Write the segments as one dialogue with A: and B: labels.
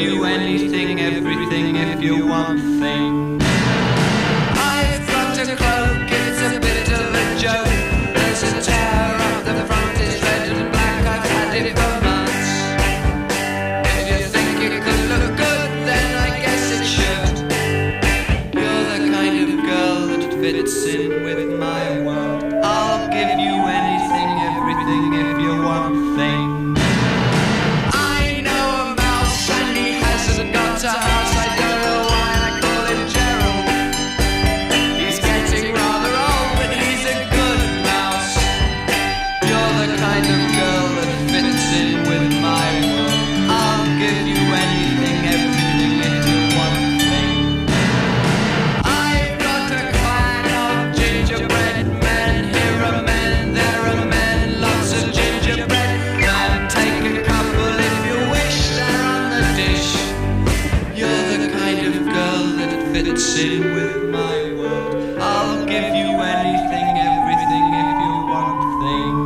A: you anything, everything if you want things. I've got a cloak, it's a bit of a joke. There's a tear up the front, it's red and black, I've had it for months. If you think it could look good, then I guess it should. You're the kind of girl that fits in with my world. I'll give you anything, everything if you want things. I know a mouse and he hasn't got a house. I don't know why I call him Gerald. He's getting rather old, but he's a good mouse. You're the kind of girl that fits in with my world. I'll give you anything, everything if you want things. I've got a clan of gingerbread men. Here are men, there are men, lots of gingerbread. And take a couple if you wish, they're on the dish. You're the kind of girl that fits in with my world. I'll give you anything, everything if you want things.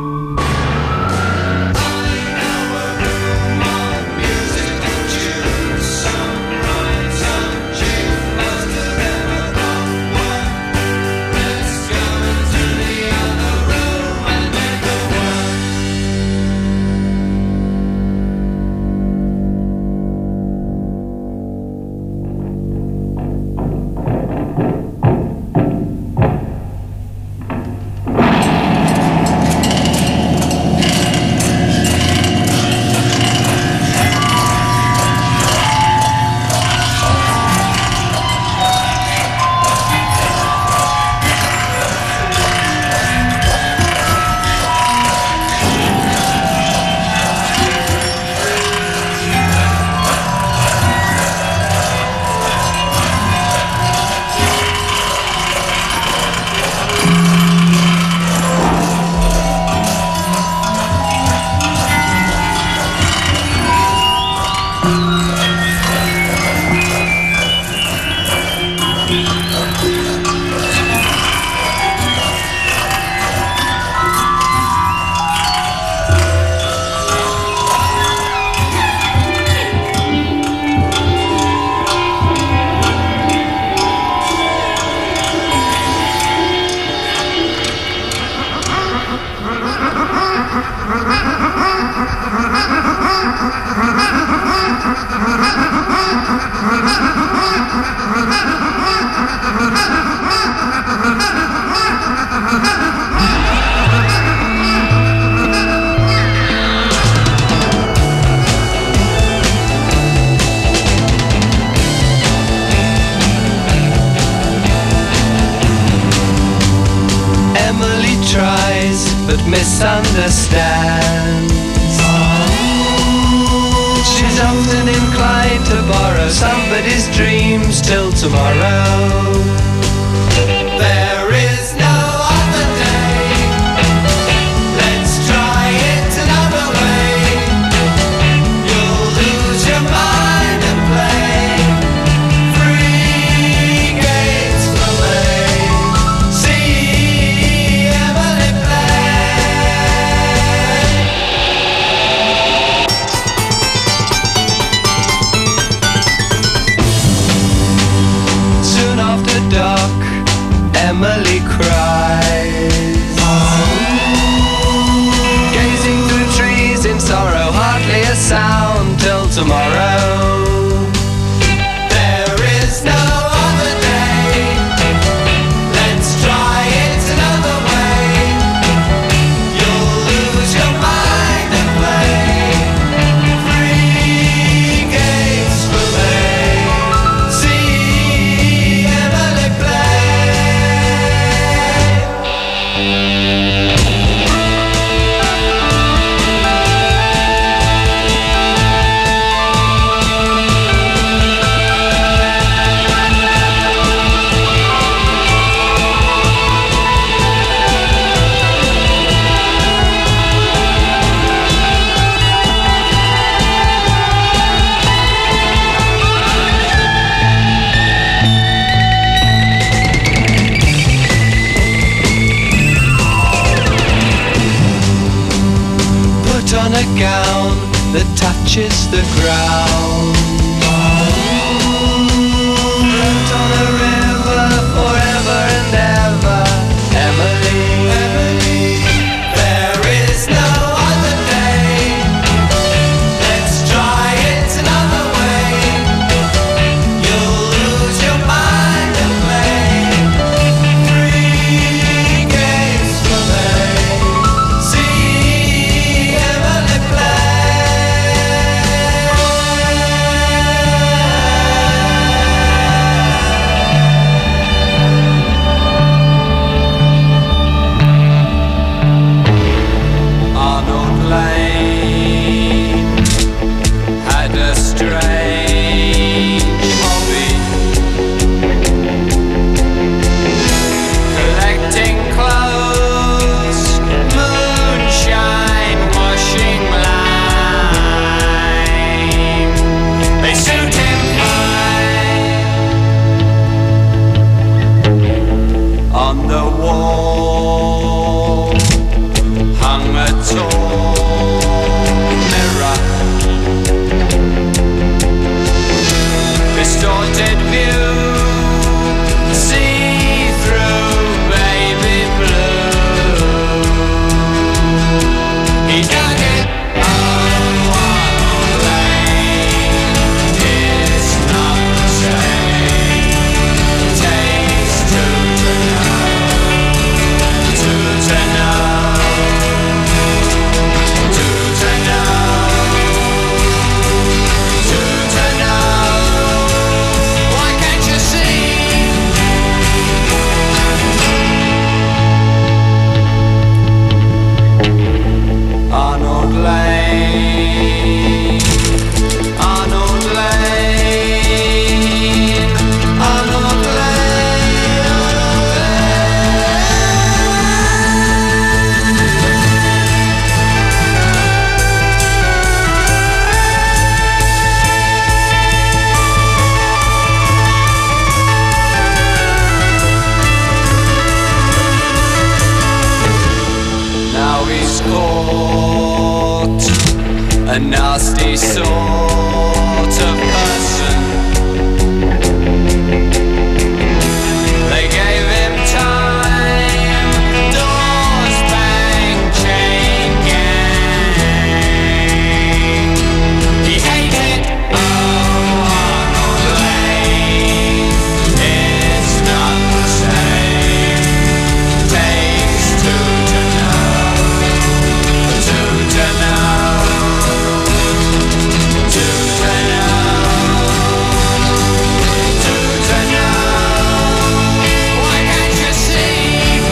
A: I know a room on musical tunes. Some rhyme, some tune. Most of them are not one. Let's go into the other room and make a one. Emily tries but misunderstands. She's often inclined to borrow somebody's dreams till tomorrow. There is no other day. Let's try it another way. You'll lose your mind and play free games for me. See Emily play. Soon after dark, Emily cries, gazing through trees in sorrow, hardly a sound till tomorrow. There is no other day. Let's try it another way. You'll lose your mind and play free games for me. See Emily play. Put on a gown that touches the ground. sort of person. They gave him time, doors bang, chain gang. He hated Arnold Lane. It's not the same. Takes two to know. Two to know. Two to know. Why can't you see?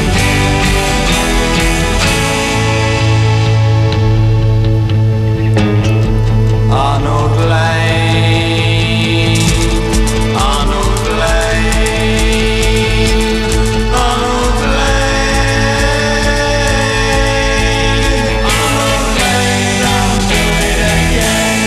A: Arnold Lane, Arnold Lane, Arnold Lane, Arnold Lane, I'll do it again.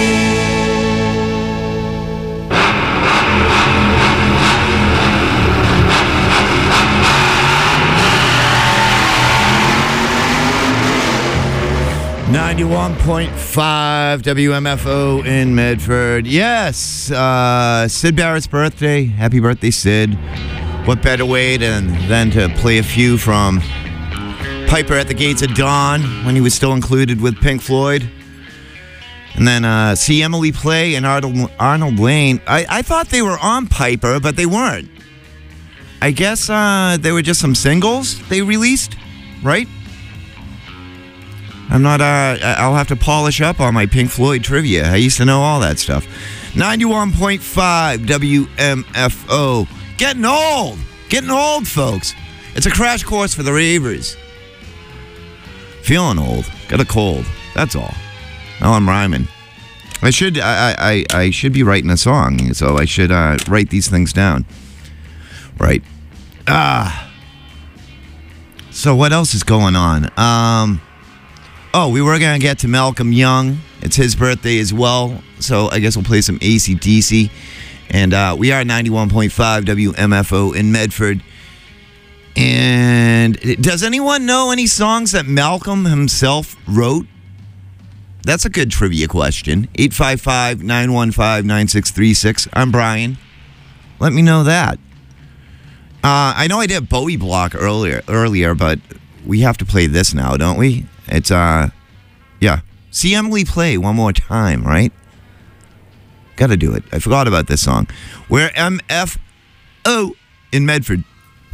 B: .5 WMFO in Medford. Yes, Sid Barrett's birthday. Happy birthday, Sid. What better way than to play a few from Piper at the Gates of Dawn when he was still included with Pink Floyd. And then see Emily Play and Arnold Lane. I thought they were on Piper, but they weren't. I guess they were just some singles they released, right? I'm not, I'll have to polish up on my Pink Floyd trivia. I used to know all that stuff. 91.5 WMFO. Getting old, folks. It's a crash course for the ravers. Feeling old. Got a cold. That's all. Now I'm rhyming. I should be writing a song, so I should write these things down. Right. So what else is going on? We were going to get to Malcolm Young. It's his birthday as well, so I guess we'll play some AC/DC. And we are 91.5 WMFO in Medford. And does anyone know any songs that Malcolm himself wrote? That's a good trivia question. 855-915-9636. I'm Brian. Let me know that. I know I did Bowie Block earlier, but we have to play this now, don't we? It's, yeah. See Emily Play one more time, right? Gotta do it. I forgot about this song. We're MFO in Medford.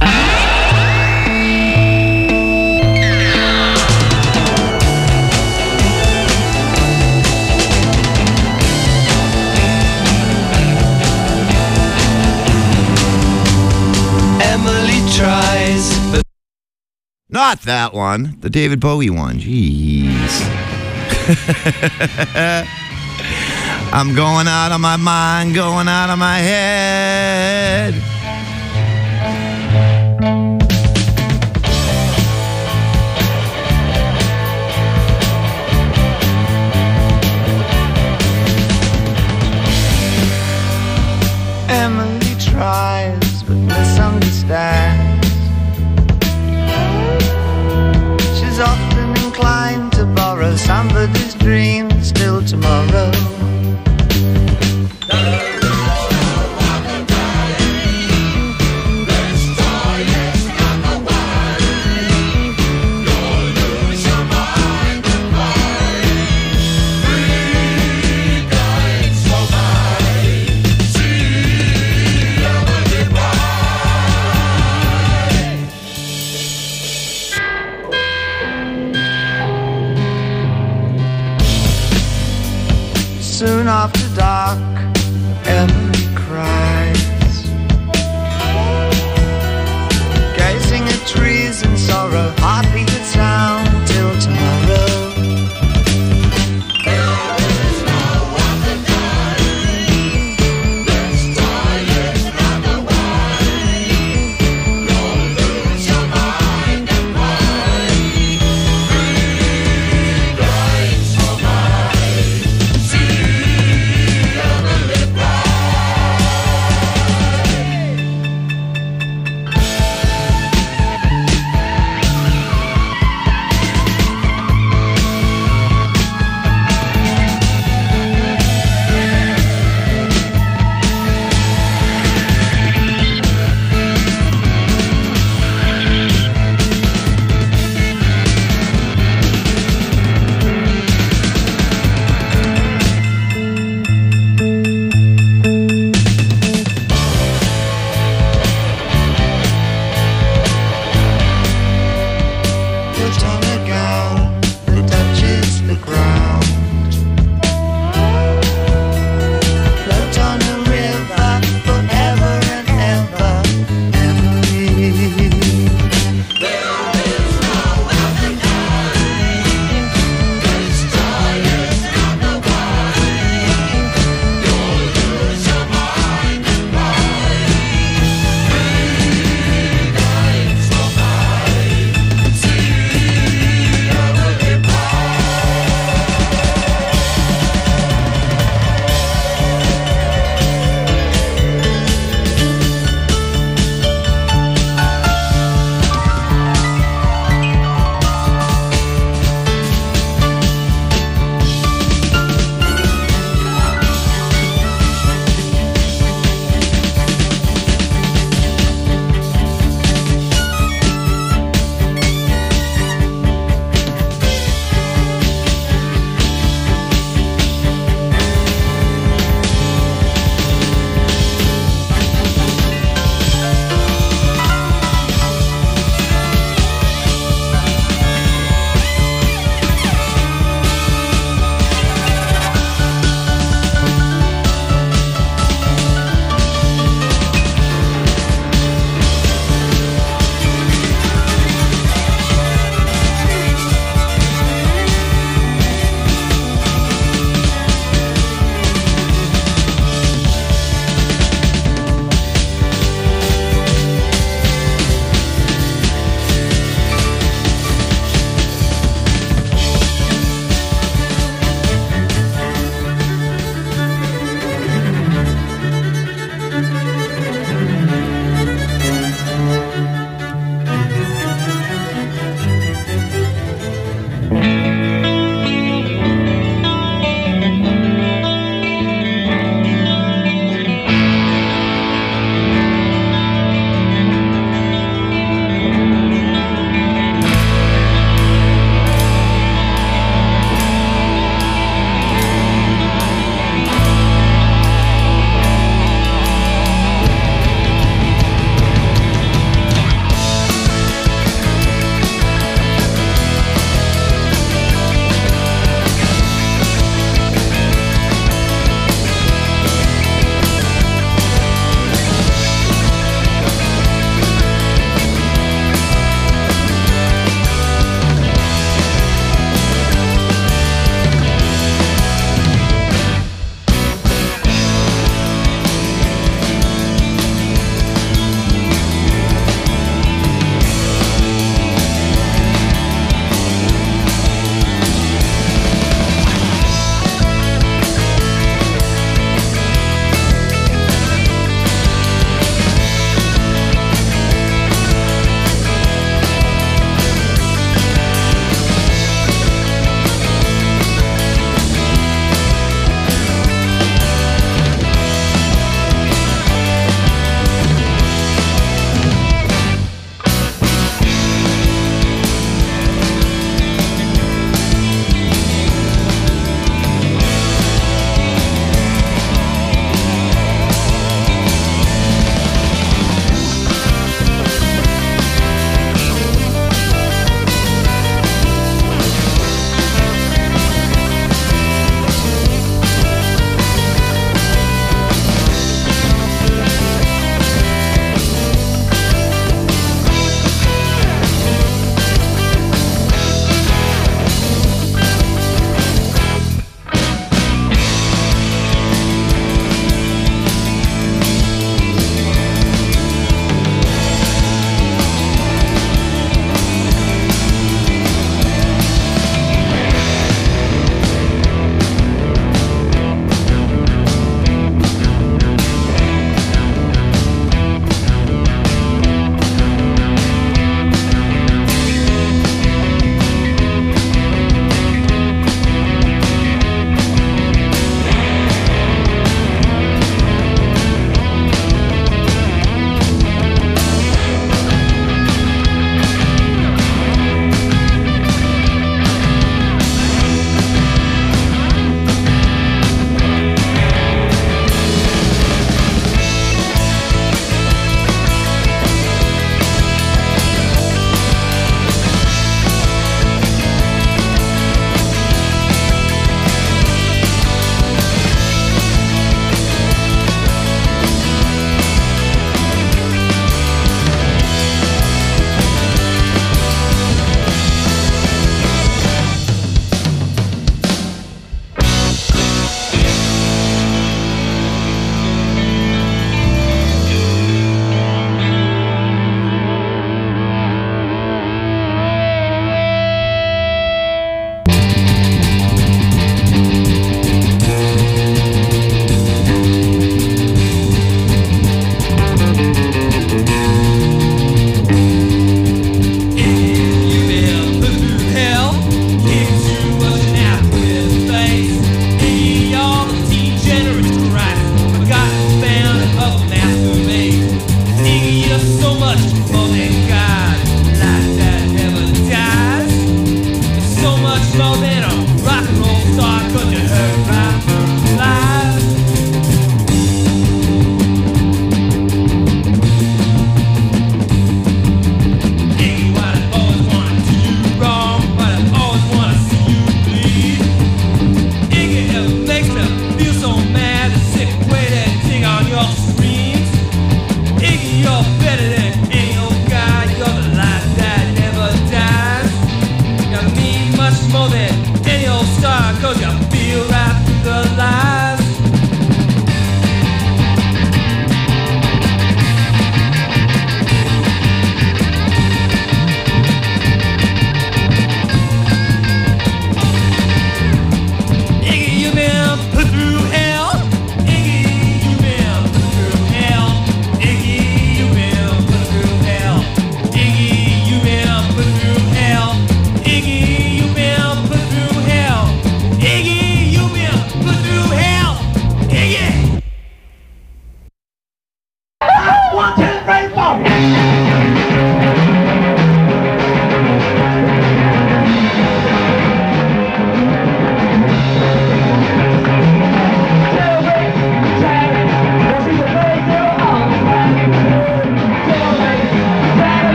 A: Emily tries, but
B: Not that one. The David Bowie one. Jeez. I'm going out of my mind, going out of my head.
A: Emily tries, but misunderstands. She's often inclined to borrow somebody's dreams till tomorrow.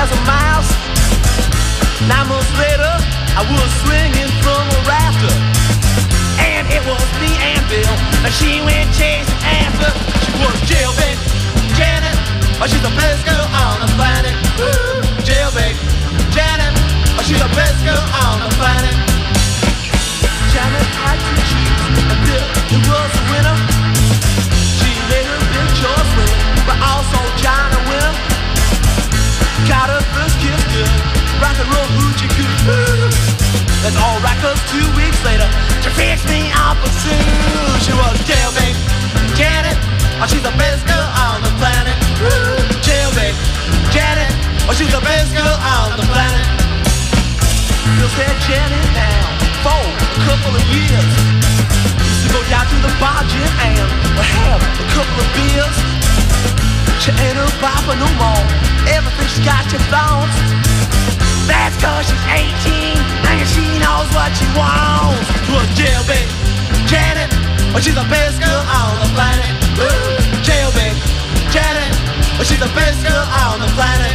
A: 2,000 miles. 9 months later, I was swinging from a rafter, and it was me and Bill, and she went chasing after. She was jailbait Janet, oh, she's the best girl on the planet. Woo! Jailbait Janet, oh, she's the best girl on the planet. Janet had to choose, and Bill, he was a winner. She made her big choice win, but also John a winner. Got her first kiss good, rock and roll hoochie coo. That's alright, cause 2 weeks later, she fixed me up a suit. She was jailbait Janet, oh, she's the best girl on the planet. Woo! Jailbait Janet, oh, she's the best girl on the planet. Bill said Janet now for a couple of years. Used to go down to the bar gym and have a couple of beers. She ain't a bopper no more. Everything she's got she flaunts. That's cause she's 18 and she knows what she wants. Was jailbait Janet, oh, she's the best girl on the planet. Woo! Jailbait Janet, oh, she's the best girl on the planet.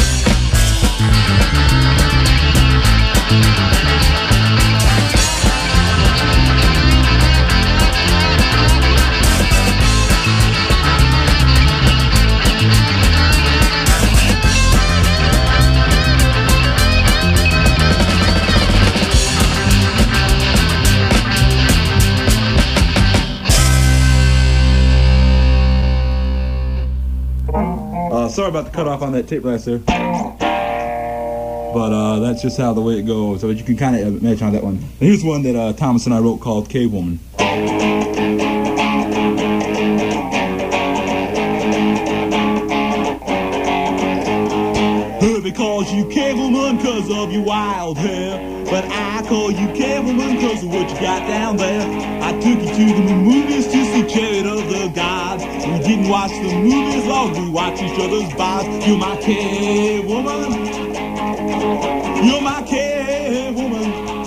C: Sorry about the cutoff on that tape last there. But that's just how the way it goes. So you can kind of imagine on that one. And here's one that Thomas and I wrote called Cave Woman. They call you Cave Woman cause of your wild hair, but I call you Cave Woman cause of what you got down there. I took you to the movies to see Chariot of the Gods. We didn't watch the movies, Lord, we watched each other's bods. You're my Cave Woman. You're my Cave Woman.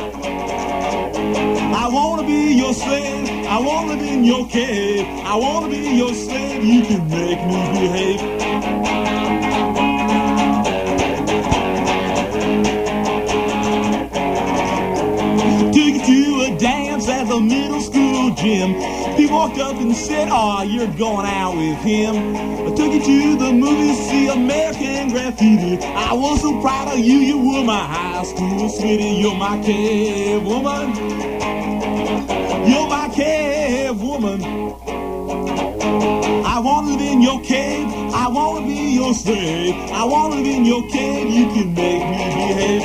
C: I wanna be your slave. I wanna live in your cave. I wanna be your slave. You can make me behave. Dance at the middle school gym. He walked up and said, "Oh, you're going out with him." I took you to the movies, see American Graffiti. I was so proud of you, you were my high school sweetie. You're my cave woman. You're my cave woman. I wanna live in your cave. I wanna be your slave. I wanna live in your cave. You can make me behave.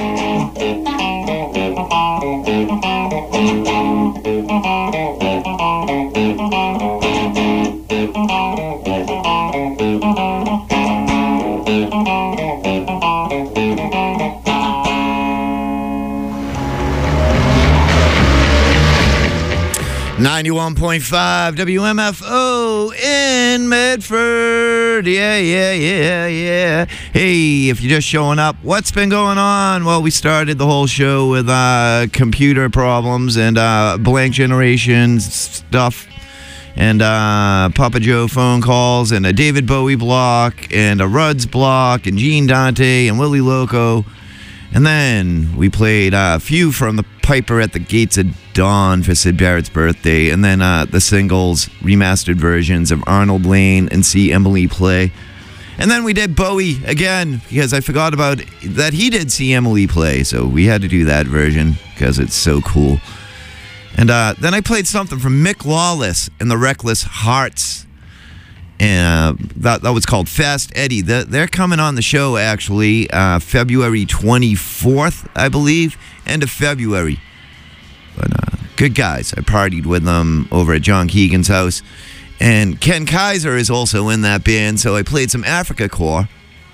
B: .5 WMFO in Medford. Yeah. Hey, if you're just showing up, what's been going on? Well, we started the whole show with computer problems and blank generation stuff and Papa Joe phone calls and a David Bowie block and a Ruds block and Gene Dante and Willie Loco. And then we played a few from the Piper at the Gates of Dawn for Syd Barrett's birthday, and then the singles, remastered versions of Arnold Lane and See Emily Play. And then we did Bowie again, because I forgot about that he did See Emily Play, so we had to do that version, because it's so cool. And then I played something from Mick Lawless and the Reckless Hearts. And that was called Fast Eddie. They're coming on the show, actually, February 24th, I believe, end of February. But good guys. I partied with them over at John Keegan's house. And Ken Kaiser is also in that band, so I played some Africa Core.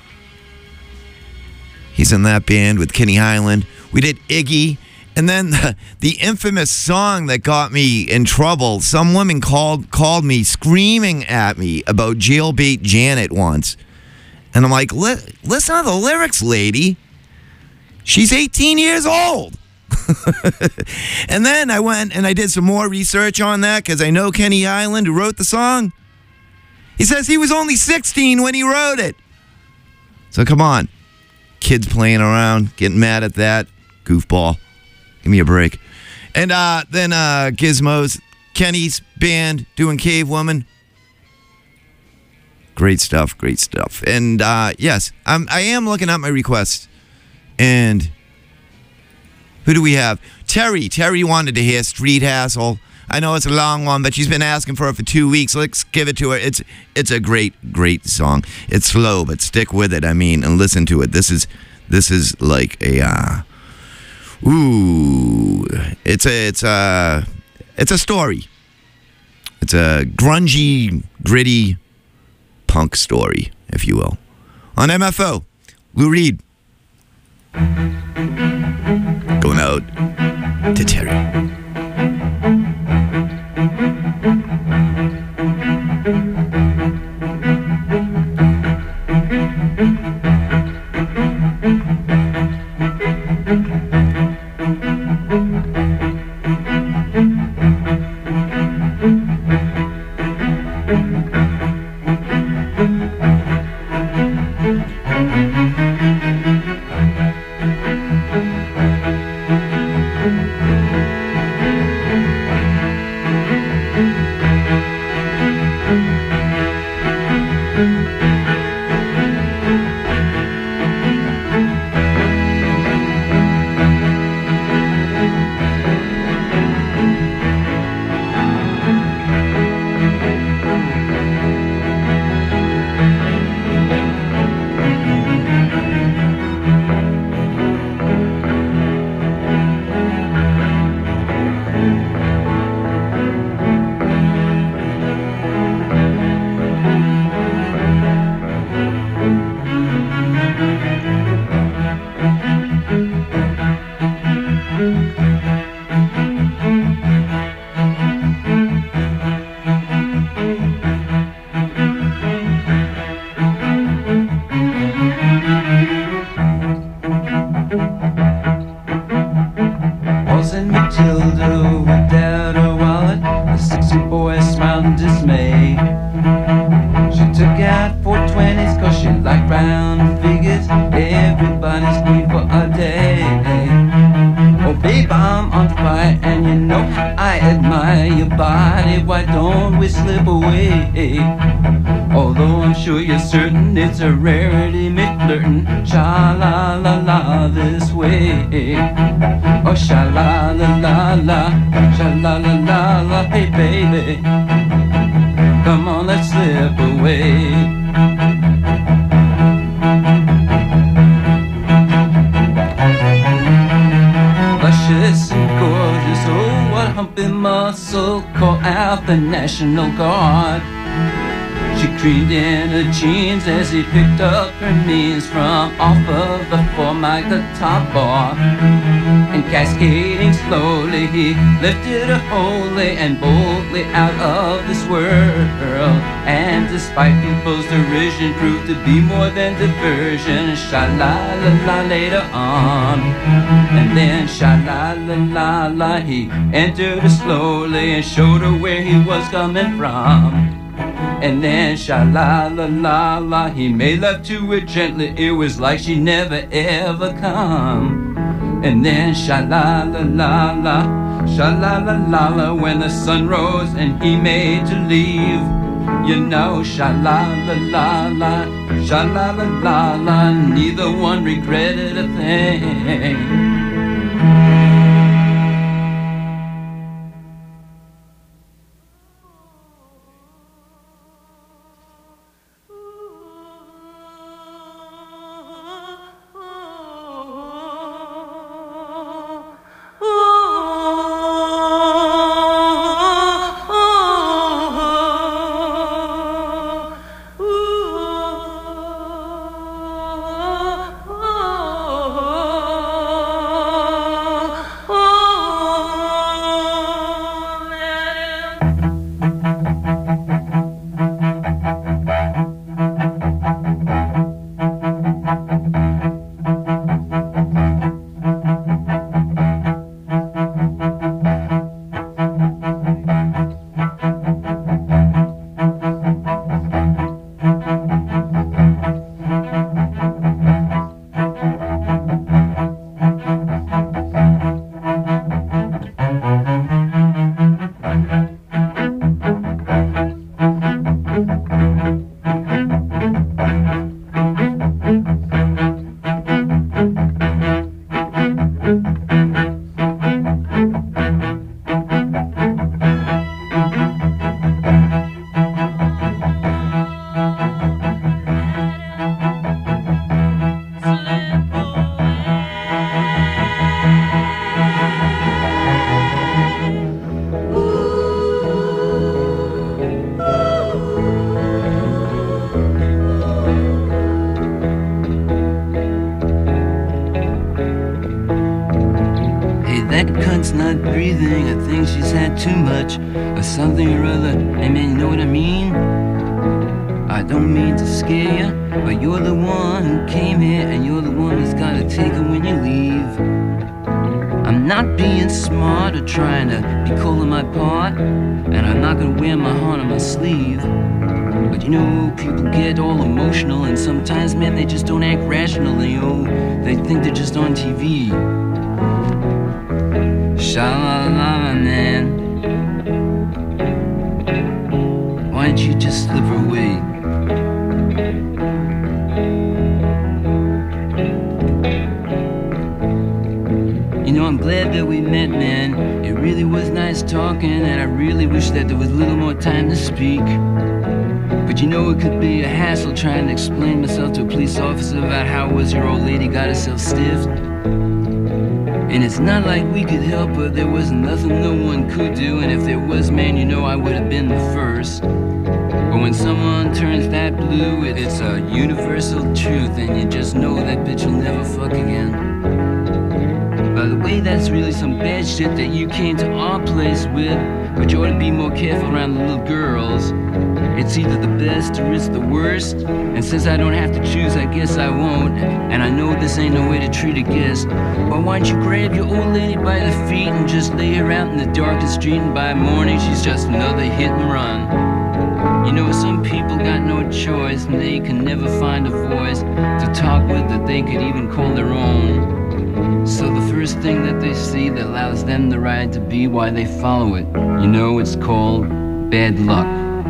B: He's in that band with Kenny Highland. We did Iggy. And then the infamous song that got me in trouble, some woman called me screaming at me about Jailbait Janet once. And I'm like, listen to the lyrics, lady. She's 18 years old. And then I went and I did some more research on that because I know Kenny Highland, who wrote the song. He says he was only 16 when he wrote it. So come on. kids playing around, getting mad at that. Goofball. Give me a break. And then Gizmos, Kenny's band doing Cave Woman. Great stuff, great stuff. And yes, I am looking at my requests. And who do we have? Terry. Terry wanted to hear Street Hassle. I know it's a long one, but she's been asking for it for 2 weeks. Let's give it to her. It's a great song. It's slow, but stick with it. I mean, and listen to it. This is like a it's a story. It's a grungy, gritty punk story, if you will. On MFO, Lou Reed. Going out to Terry.
D: It's a rarity, McFlirtin', sha-la-la-la this way. Oh, sha-la-la-la-la, sha-la-la-la-la, hey baby, come on, let's slip away. Luscious and gorgeous, oh, what humpy muscle, call out the National Guard. She creamed in her jeans as he picked up her knees from off of the form like the top bar. And cascading slowly, he lifted her wholly and boldly out of this world. And despite people's derision, proved to be more than diversion. Sha-la-la-la later on. And then sha-la-la-la-la, he entered her slowly and showed her where he was coming from. And then sha-la-la-la-la, he made love to her gently. It was like she never ever come. And then sha-la-la-la-la, sha-la-la-la-la, when the sun rose and he made to leave. You know, sha-la-la-la-la, sha-la-la-la-la, neither one regretted a thing. Mom's not breathing, I think she's had too much or something or other. Hey man, you know what I mean? I don't mean to scare you, but you're the one who came here, and you're the one that's gotta take her when you leave. I'm not being smart or trying to be cool in my part, and I'm not gonna wear my heart on my sleeve. But you know, people get all emotional, and sometimes, man, they just don't act rationally. Oh, they think they're just on TV. Sha-la-la, man. Why don't you just slip her away? You know, I'm glad that we met, man. It really was nice talking, and I really wish that there was a little more time to speak. But you know, it could be a hassle trying to explain myself to a police officer about how it was your old lady got herself stiffed. And it's not like we could help her, there was nothing no one could do. And if there was, man, you know I would have been the first. But when someone turns that blue, it's a universal truth, and you just know that bitch will never fuck again. By the way, that's really some bad shit that you came to our place with. But you ought to be more careful around the little girls. It's either the best or it's the worst. And since I don't have to choose, I guess I won't. And I know this ain't no way to treat a guest. But why don't you grab your old lady by the feet and just lay her out in the darkest street, and by morning she's just another hit and run. You know, some people got no choice, and they can never find a voice to talk with that they could even call their own. So the first thing that they see that allows them the right to be why they follow it. You know, it's called bad luck.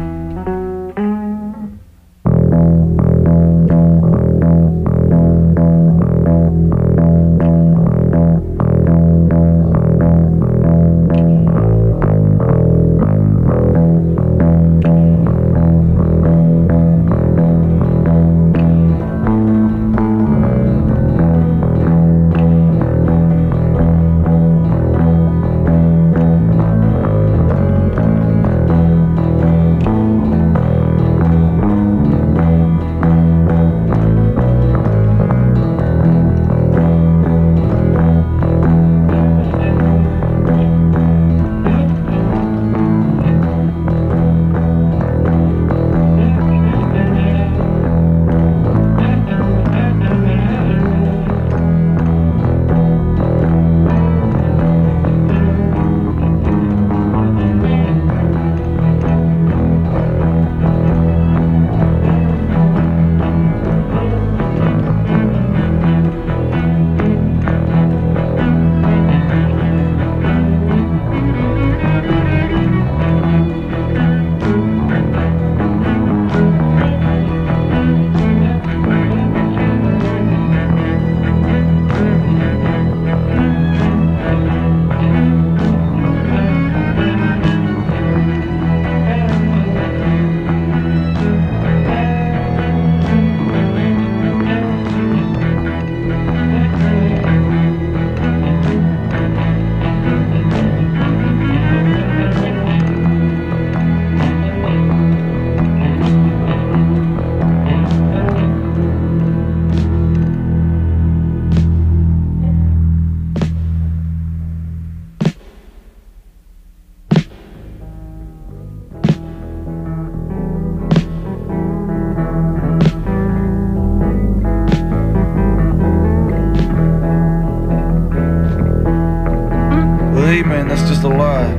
E: That's just a lie.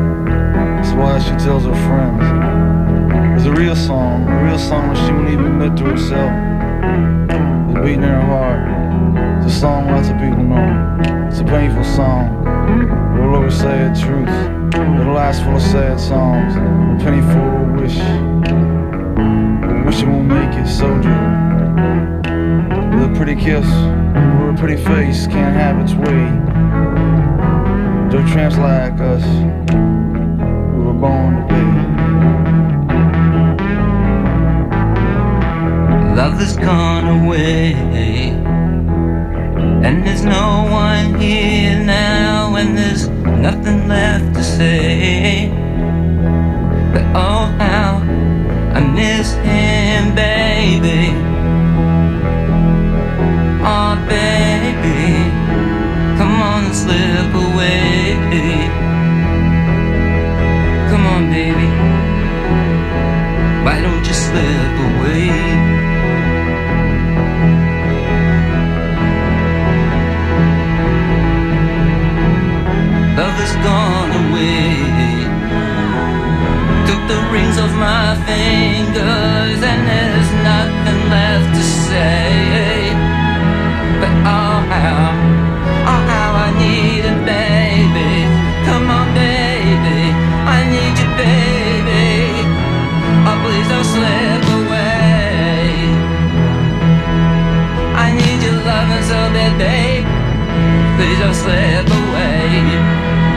E: That's why she tells her friends. It's a real song when she won't even admit to herself. It's beating in her heart. It's a song lots of people know. It's a painful song. It'll always say the truth. It'll last full of sad songs. A penny for a wish. Wish it won't make it, soldier. With a pretty kiss or a pretty face can't have its way. Dirt tramps like us, we were born to pay.
D: Love has gone away, and there's no one here now, and there's nothing left to say. But oh how I miss him, baby. Oh baby, come on and slip away. has gone away. Took the rings off my fingers and there's nothing left to say. But oh how I need it, baby. Come on, baby, I need you, baby. Oh, please don't slip away. I need your loving so bad, babe. Please don't slip away.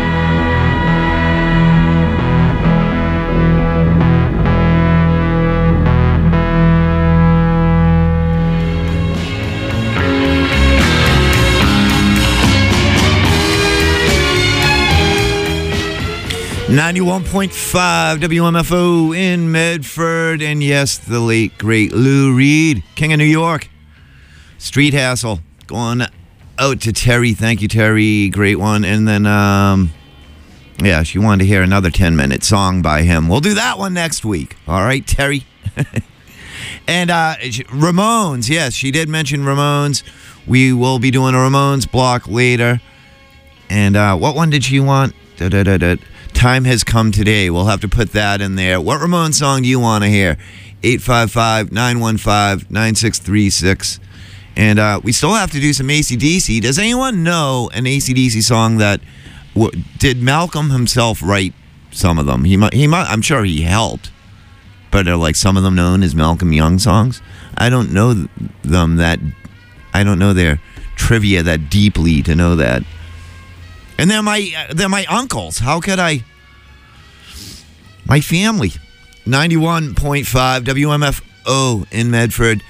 B: .5 WMFO in Medford, and yes, the late great Lou Reed, King of New York. Street Hassle going out to Terry. Thank you, Terry. Great one. And then, yeah, she wanted to hear another 10-minute song by him. We'll do that one next week. All right, Terry. And Ramones, yes, she did mention Ramones. We will be doing a Ramones block later. And what one did she want? Time Has Come Today. We'll have to put that in there. What Ramones song do you want to hear? 855-915-9636. And we still have to do some AC/DC. Does anyone know an AC/DC song that... did Malcolm himself write some of them? He might, I'm sure he helped. But are like some of them known as Malcolm Young songs? I don't know them that... I don't know their trivia that deeply to know that. And they're my uncles. How could I? My family. 91.5 WMFO in Medford.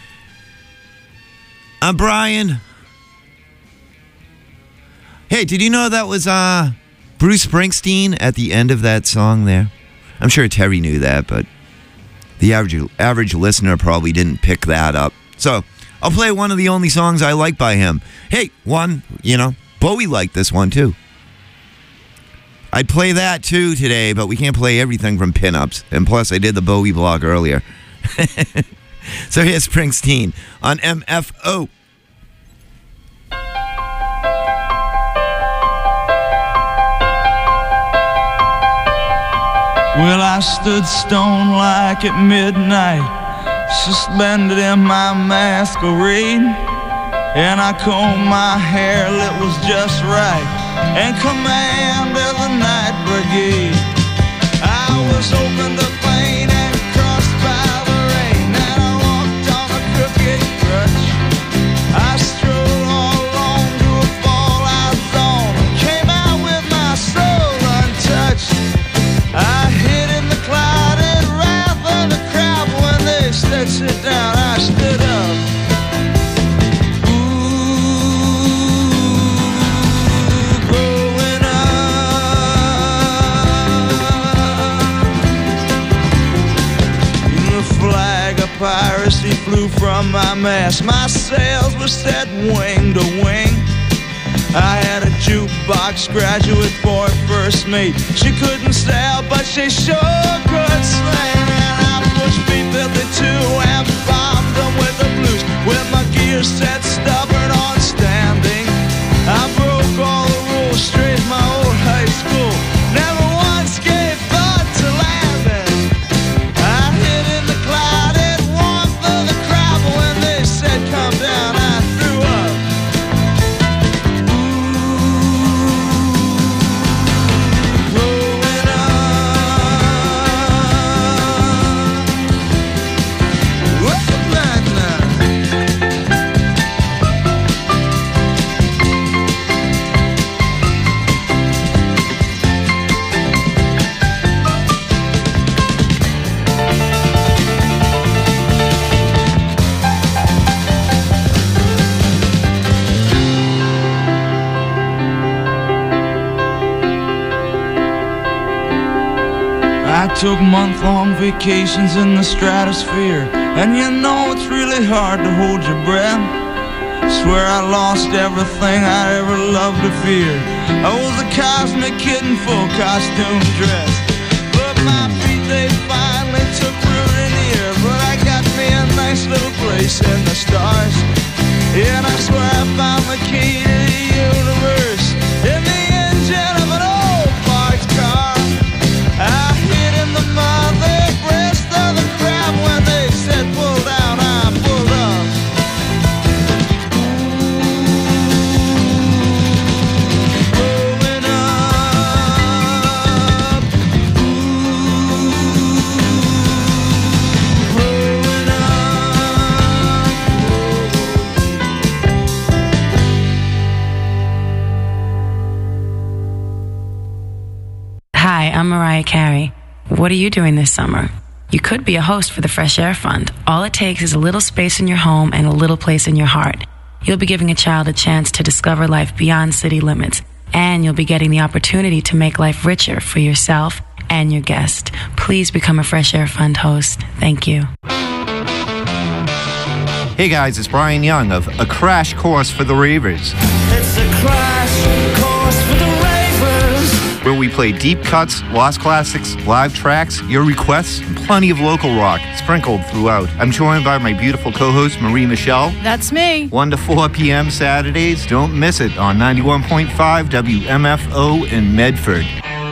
B: Brian. Hey, did you know that was Bruce Springsteen at the end of that song there? I'm sure Terry knew that, but the average listener probably didn't pick that up. So I'll play one of the only songs I like by him. Hey, Bowie liked this one too. I'd play that too today, but we can't play everything from pinups. And plus, I did the Bowie blog earlier. So here's Springsteen on MFO.
E: Well, I stood stone like at midnight, suspended in my masquerade, and I combed my hair, it was just right, and commanded the night brigade. I was open to pain and crossed by the rain, and I walked on a crooked crutch. I strolled all alone to a fallout zone, came out with my soul untouched. I hid in the clouded wrath of the crowd. When they said sit down, I stood up. Ooh, growing up. The flag of piracy flew from my mast. My sails were set wing to wing. I had a jukebox graduate for a first mate. She couldn't sail, but she sure could sing. And I pushed B-52 and bombed them with the blues, with my gear set stubborn on standing. I broke all the rules, straight my old high school. Never once gave thought to landing. I hid in the clouded warmth of the crowd, but when they said come down, I threw up. I took month-long vacations in the stratosphere, and you know it's really hard to hold your breath. Swear I lost everything I ever loved or feared. I was a cosmic kid in full costume dress, but my feet, they finally took root in the air. But I got me a nice little place in the stars, and I swear I found the key to the universe in the engine of an old
F: Hi, I'm Mariah Carey. What are you doing this summer? You could be a host for the Fresh Air Fund. All it takes is a little space in your home and a little place in your heart. You'll be giving a child a chance to discover life beyond city limits, and you'll be getting the opportunity to make life richer for yourself and your guest. Please become a Fresh Air Fund host. Thank you.
G: Hey guys, it's Brian Young of A Crash Course for the Ravers.
A: It's a crash course for the ravers.
G: Where we play deep cuts, lost classics, live tracks, your requests, and plenty of local rock sprinkled throughout. I'm joined by my beautiful co-host, Marie Michelle.
H: That's me.
G: 1 to 4 p.m. Saturdays. Don't miss it on 91.5 WMFO in Medford.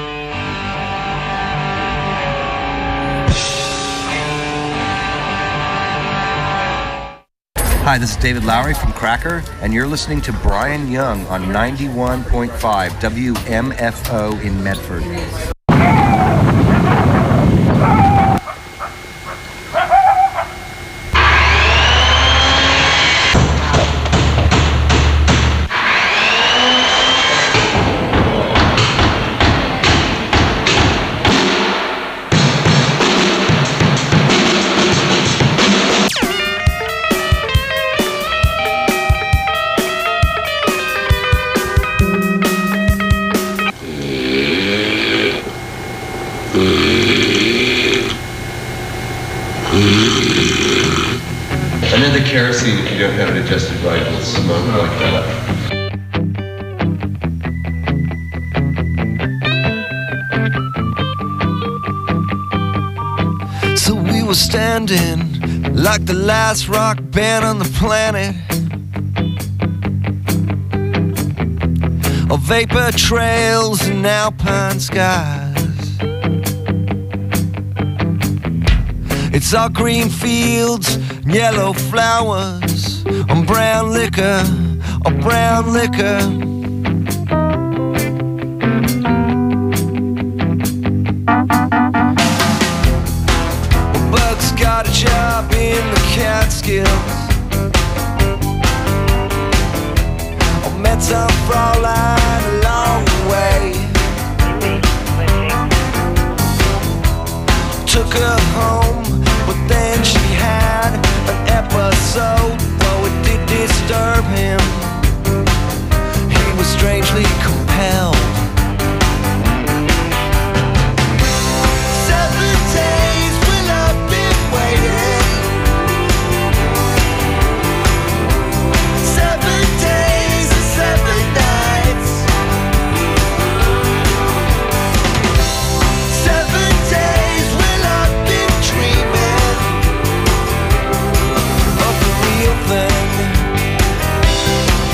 I: Hi, this is David Lowry from Cracker, and you're listening to Brian Young on 91.5 WMFO in Medford.
J: Another kerosene if you don't have it adjusted right will smoke like that.
A: So we were standing like the last rock band on the planet. Of vapor trails and alpine skies. It's all green fields, yellow flowers, on brown liquor, on brown liquor. Bugs got a job in the Catskills. I met some Fraulein along the way. Took her home, but then she had an episode. Though it did disturb him, he was strangely compelled. 7 days when I've been waiting. 7 days and 7 nights. 7 days when I've been dreaming of the real thing.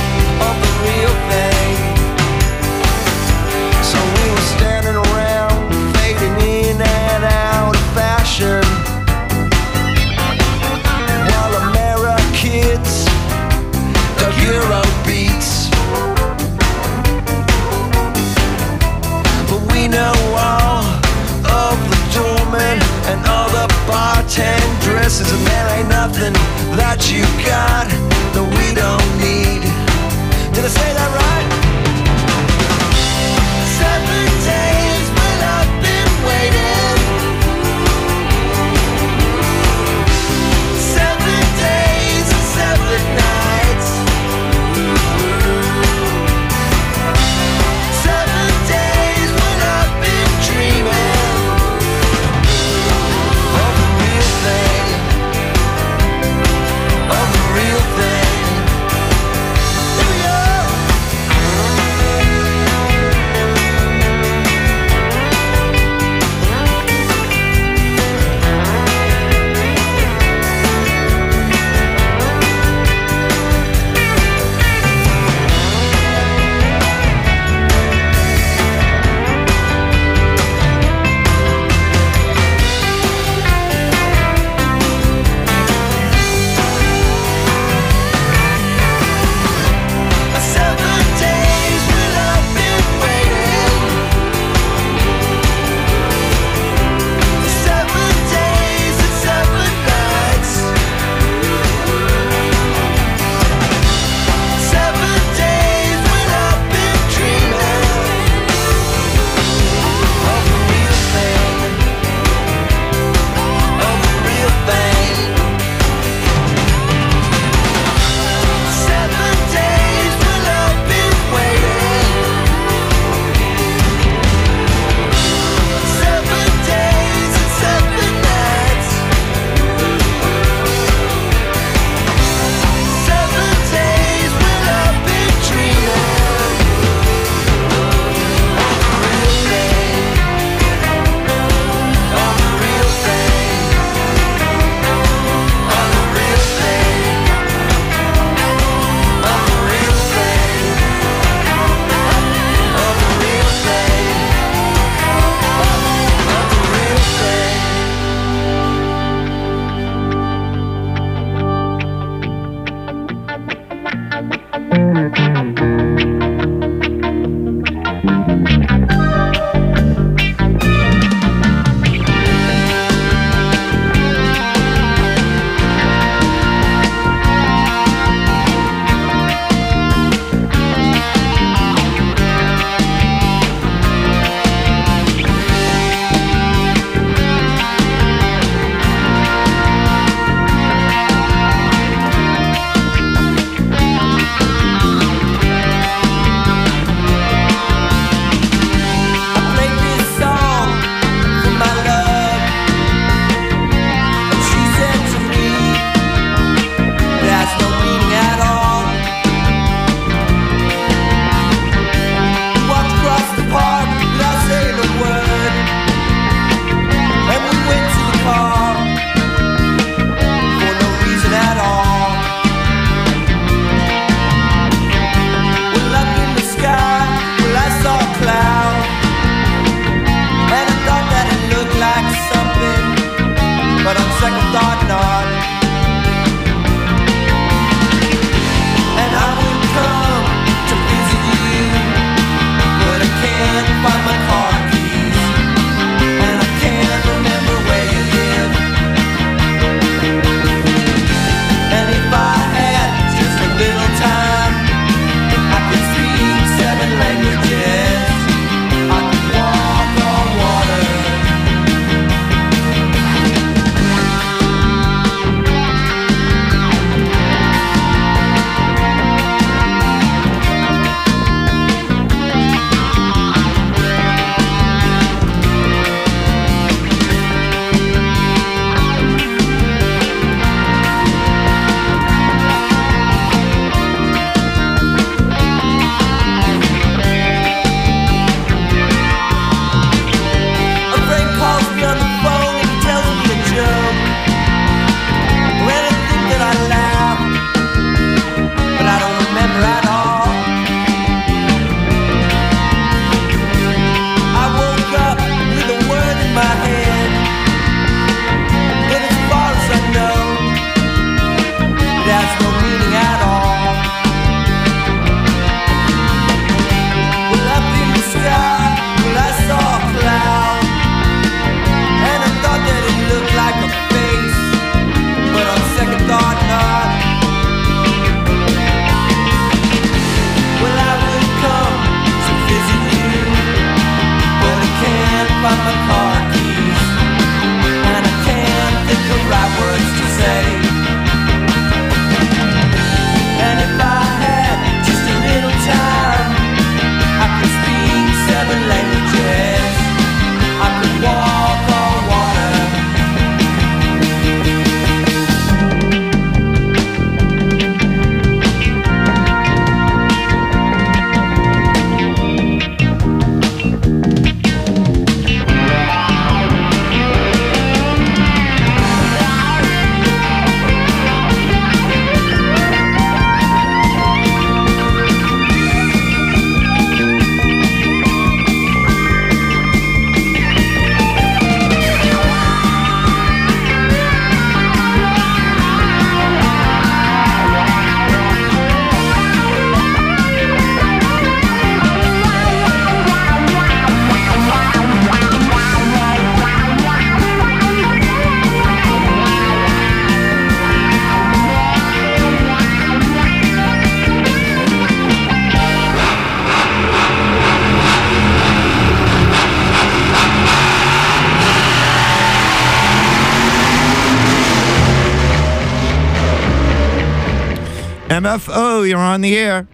B: MFO, you're on the air.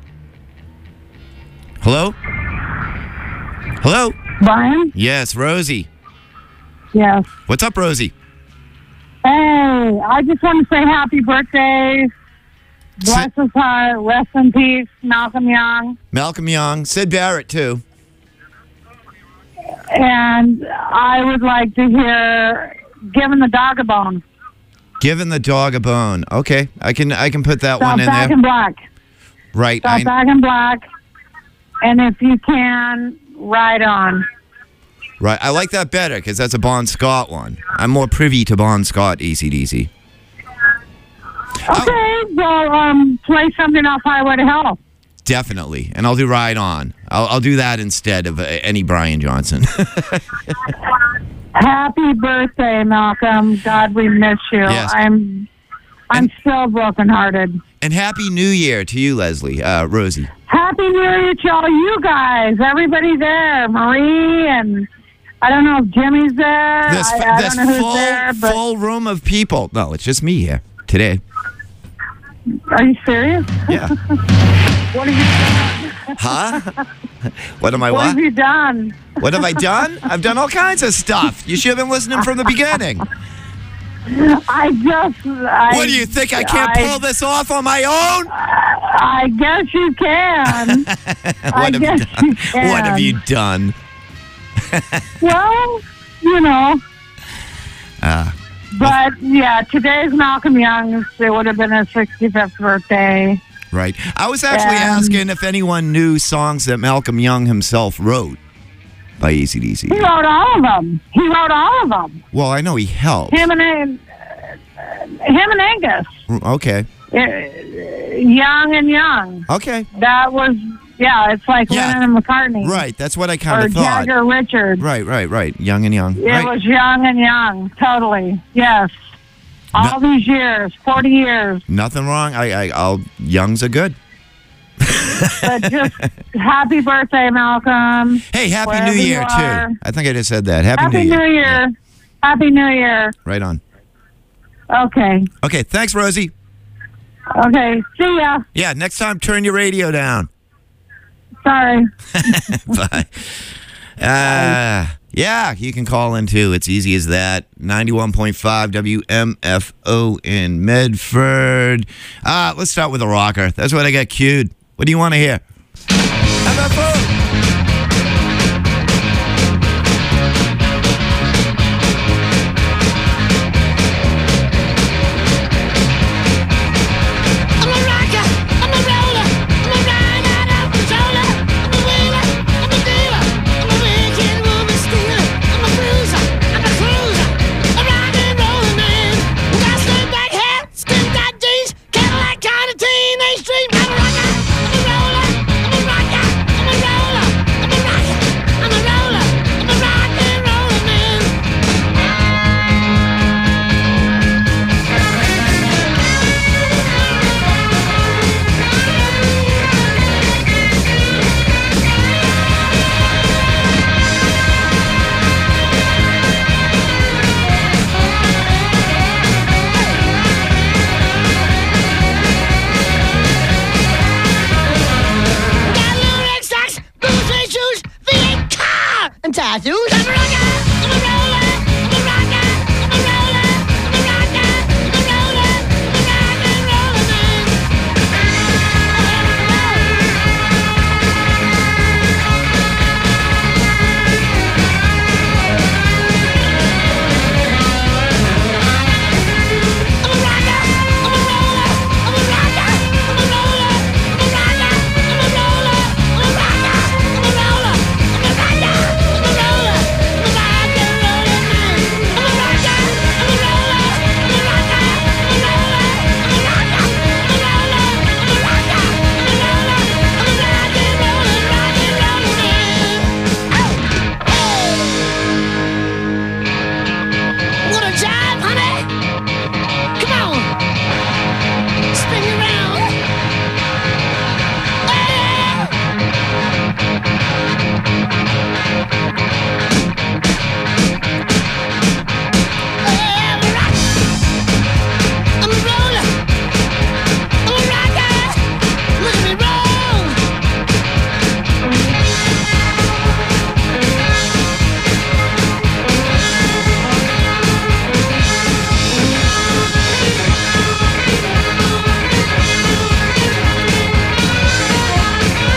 B: Hello? Hello?
H: Brian?
B: Yes, Rosie.
H: Yes.
B: What's up, Rosie?
H: Hey, I just want to say happy birthday. Bless his heart. Rest in peace, Malcolm Young.
B: Malcolm Young. Sid Barrett, too.
H: And I would like to hear Giving the Dog a Bone.
B: Giving the Dog a Bone. Okay, I can put that one in
H: Back
B: there.
H: in Black.
B: Right.
H: Back in Black. And if you can, Ride On.
B: Right. I like that better because that's a Bon Scott one. I'm more privy to Bon Scott, AC/DC.
H: Okay, well, play something off Highway to Hell.
B: Definitely. And I'll do Ride On. I'll do that instead of any Brian Johnson.
H: Happy birthday, Malcolm. God, we miss you.
B: Yes.
H: I'm still brokenhearted.
B: And Happy New Year to you, Leslie, Rosie.
H: Happy New Year to all you guys. Everybody there. Marie and I don't know if Jimmy's there. I don't know who's there. But
B: full room of people. No, it's just me here today.
H: Are you serious?
B: Yeah.
H: What have you done?
B: Huh? What am I
H: What have you done?
B: What have I done? I've done all kinds of stuff. You should have been listening from the beginning. What do you think? I can't pull this off on my own?
H: I guess you can.
B: What have you done?
H: Well, you know. But, yeah, today's Malcolm Young's. It would have been his 65th birthday.
B: Right. I was actually asking if anyone knew songs that Malcolm Young himself wrote by AC/DC.
H: He wrote all of them.
B: Well, I know he helped.
H: Him and Angus.
B: Okay.
H: Young and Young.
B: Okay.
H: That was, it's like Lennon and McCartney.
B: Right, that's what I kind of thought.
H: Or Jagger Richards.
B: Right. Young and Young.
H: It was Young and Young, totally. Yes. All these years, 40 years.
B: Nothing wrong. Youngs are good.
H: But just happy birthday, Malcolm.
B: Hey, Happy New Year, too. I think I just said that. Happy New
H: Year.
B: Yeah.
H: Happy New Year.
B: Right on.
H: Okay.
B: Okay, thanks, Rosie.
H: Okay, see ya.
B: Yeah, next time, turn your radio down.
H: Sorry.
B: Bye. Yeah, you can call in, too. It's easy as that. 91.5 WMFO in Medford. Let's start with a rocker. That's what I got queued. What do you want to hear? MFO!
K: Tattoos.